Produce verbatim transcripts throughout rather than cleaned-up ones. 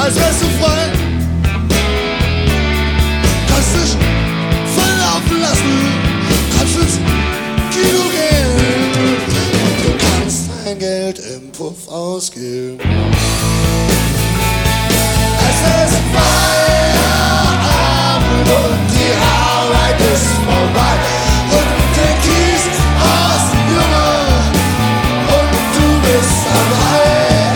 als wärst du frei. Kannst dich voll laufen lassen, kannst ins Kino gehen und du kannst dein Geld im Puff ausgeben. Es ist Feierabend und die Arbeit ist vorbei und der Kies aus Junge und du bist dabei.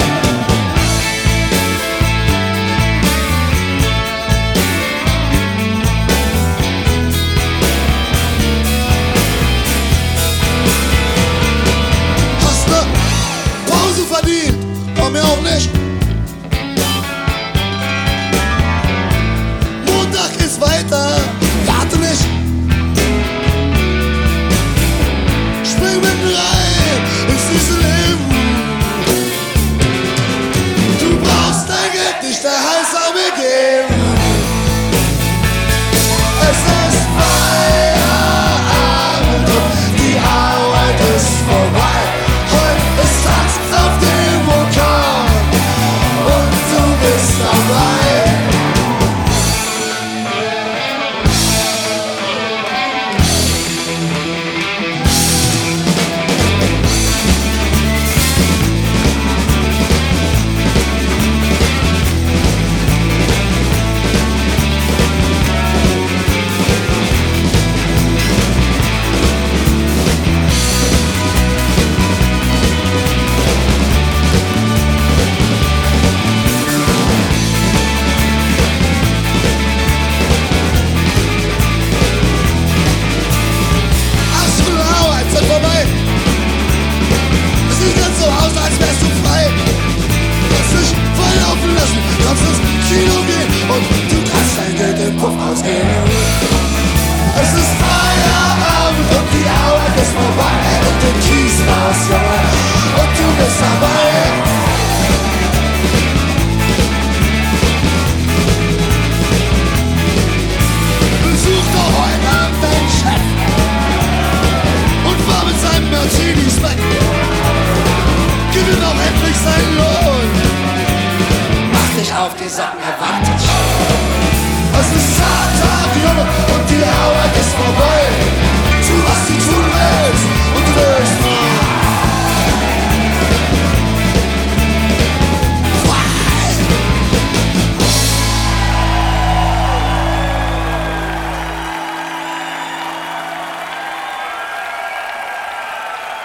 Hast ne Pause verdient, aber mir auch nicht. Weiter, warte nicht. Spring mit rein ins nächste Leben. Du brauchst dein Geld nicht, der Hals soll mir geben. Es ist Feierabend und die Arbeit ist vorbei. Heute ist Tanz auf dem Vulkan und du bist dabei. Als wärst du frei, kannst dich voll laufen lassen, kannst ins Kino gehen und du kannst dein Geld im Puff ausgeben. Es ist Feierabend und die Arbeit ist vorbei und du kiest raus, Junge, und du bist dabei. Besuch doch heute Abend deinen Chef und fahr mit seinem Mercedes weg. Gib ihm doch endlich seinen Lohn. Mach dich auf die Socken.